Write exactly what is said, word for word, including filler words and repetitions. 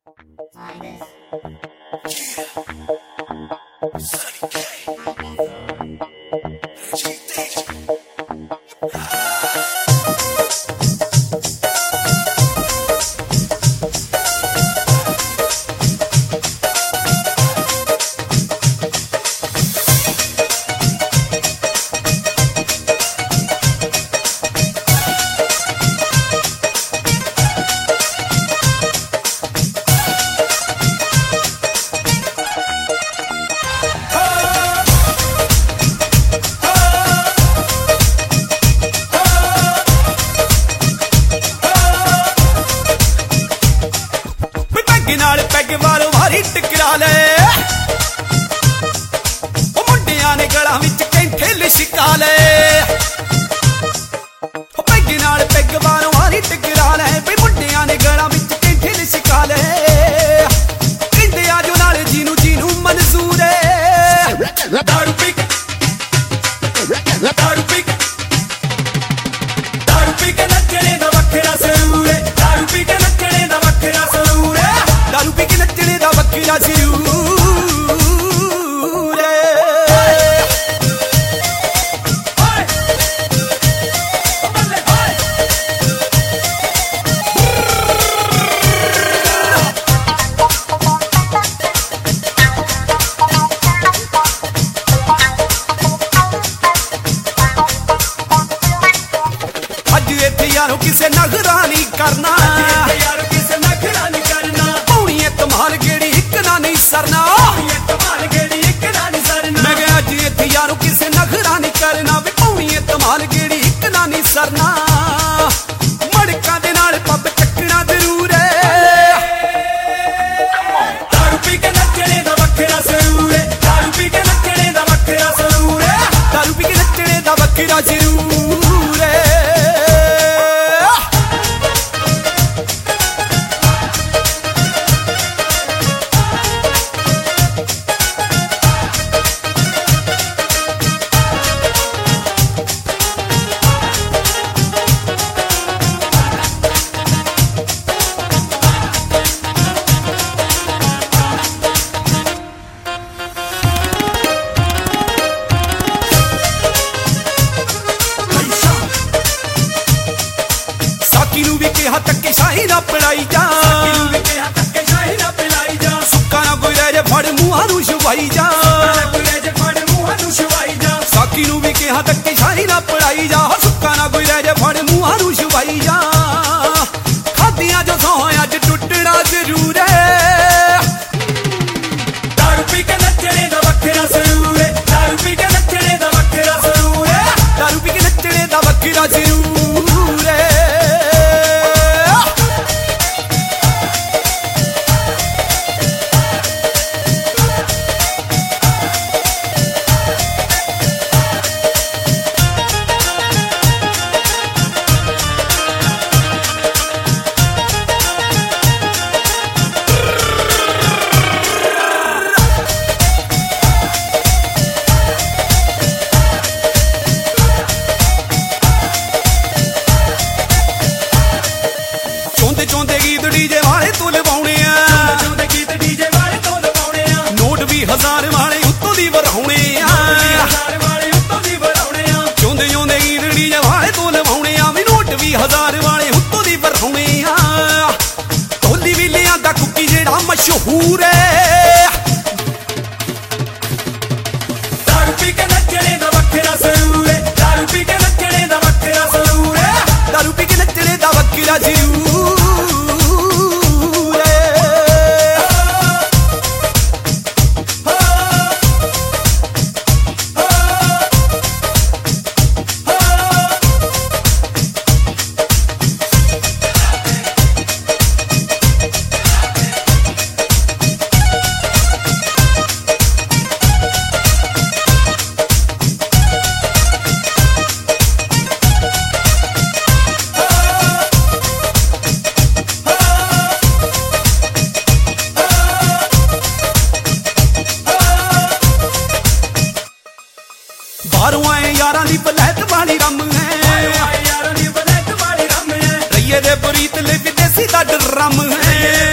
peg वालों वारी टकरा ले मुंडिया ने गला विच कैंठे लिशका ले पैग नाल पैग वालों वारी टकरा ले बई मुंडिया ने गला विच कैंठे लिशका ले कहंदे आजो नाल जीनू जीनू मंजूर है दारू पी के दारू पी के दारू पी के नचने दा वखरा सरूर है दारू पी के नचने दा वखरा सरूर है दारू पी के नचने दा वखरा जरूर अज इत्थे यारो किसे नखरा नहीं करना यारो किसे नखरा नहीं करना पौनी कमाल गेड़ी इक ना नहीं सरना कमाल गेड़ी इक ना नहीं सरना मैं कहा अज इत्थे यारो किसे नखरा नहीं करना वे पौनी कमाल गेड़ी इक ना नहीं सरना मड़का दे नाल पब चकना जरूर है दारू पी के नचने दा वखरा जरूर है दारू पी के नचने दा वखरा जरूर है दारू पी के नचने दा वखरा जरूर है धक्के शाही ना पिलाई जा धक्के शाही ना पिलाई जा सुक्का ना कोई रह जा फड़ मुंहां नूं छुपाई जा कोई रह जा फड़ मुंहां नूं छुपाई जा साकी नूं भी कहा धक्के शाही ना पिलाई जा सुक्का ना कोई रह जा फड़ मुंहां नूं छुपाई जा खादियां जो सौं अज टुटना जरूर है दारू पी के नचने दा वखरा जरूर है दारू पी के नचने दा वखरा जरूर है दारू पी के नचने दा वखरा जरूर है चौंदे गीत डीजे वाले तो लवाउणे आ चौंदे गीत डीजे वाले तो लवाउणे आ नोट भी हजार वाले उत्तों दी वराउणे आ हजार वाले उत्तों दी वराउणे आ चौंदे चौंदे गीत डीजे वाले तो लवाउणे आ वी नोट भी हजार वाले उत्तों दी वराउणे आ ढोली भी लियांदा कुकी जेड़ा मशहूर है दारू पी के नचने दा वखरा जरूर है दारू पी के नचने दा वखरा जरूर है दारू पी के नचने दा वखरा जरूर बाहरों आए यारां दी बलैत वाली रम है रईए दे बरीत ले विदेसी दा ड्रम है